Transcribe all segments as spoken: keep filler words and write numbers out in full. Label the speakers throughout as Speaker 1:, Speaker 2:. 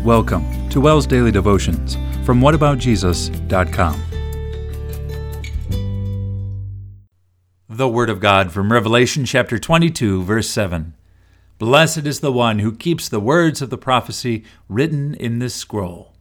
Speaker 1: Welcome to WELS Daily Devotions from what about jesus dot com. The Word of God from Revelation chapter twenty-two, verse seven. Blessed is the one who keeps the words of the prophecy written in this scroll.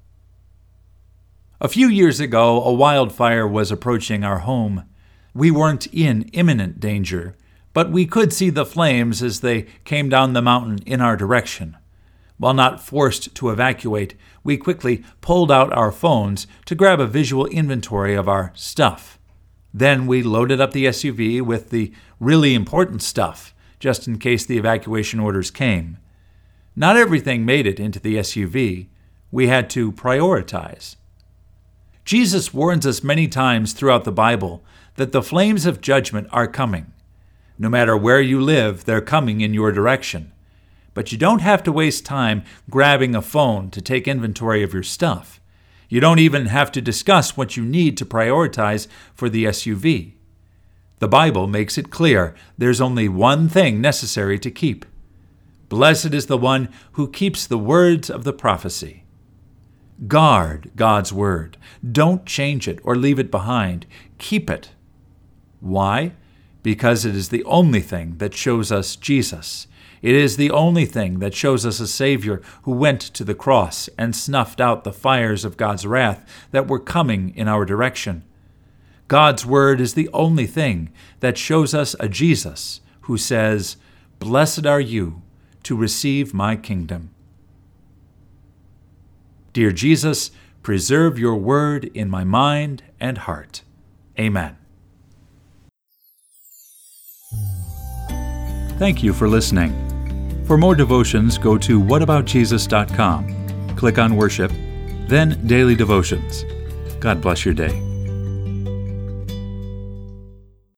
Speaker 1: A few years ago, a wildfire was approaching our home. We weren't in imminent danger, but we could see the flames as they came down the mountain in our direction. While not forced to evacuate, we quickly pulled out our phones to grab a visual inventory of our stuff. Then we loaded up the S U V with the really important stuff, just in case the evacuation orders came. Not everything made it into the S U V. We had to prioritize. Jesus warns us many times throughout the Bible that the flames of judgment are coming. No matter where you live, they're coming in your direction. But you don't have to waste time grabbing a phone to take inventory of your stuff. You don't even have to discuss what you need to prioritize for the S U V. The Bible makes it clear there's only one thing necessary to keep. Blessed is the one who keeps the words of the prophecy. Guard God's word. Don't change it or leave it behind. Keep it. Why? Because it is the only thing that shows us Jesus. It is the only thing that shows us a Savior who went to the cross and snuffed out the fires of God's wrath that were coming in our direction. God's word is the only thing that shows us a Jesus who says, "Blessed are you to receive my kingdom." Dear Jesus, preserve your word in my mind and heart. Amen. Thank you for listening. For more devotions, go to what about jesus dot com. Click on Worship, then Daily Devotions. God bless your day.